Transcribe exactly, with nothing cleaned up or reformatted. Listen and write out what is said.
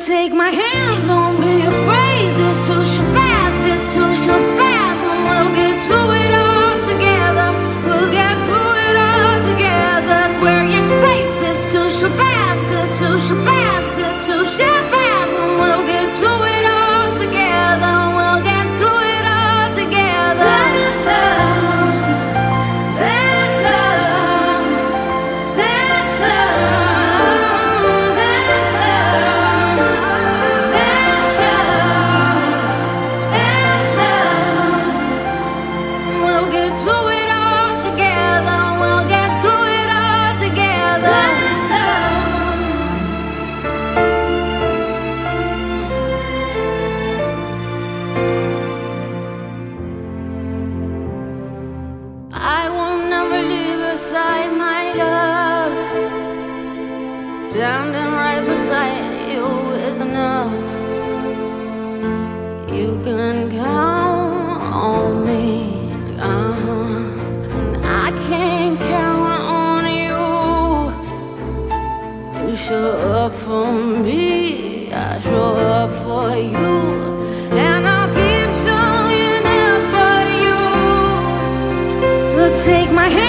take my hand, don't be afraid. This too shall pass, this too shall pass, and we'll get through it all together. We'll get through it all together. Swear you're safe. This too shall pass, this too shall pass, this too shall pass, and we'll get through it all together. We'll get through it all together. That's love. That's love. That's love. That's love. That's love. That's love. We'll get through it all together. We'll get through it all together. That's love. I will never leave your side, my love. Standing right beside you is enough. You can count on me, uh-huh. And I can count on you. You show up for me, I show up for you, and I'll keep showing up for you. So take my hand.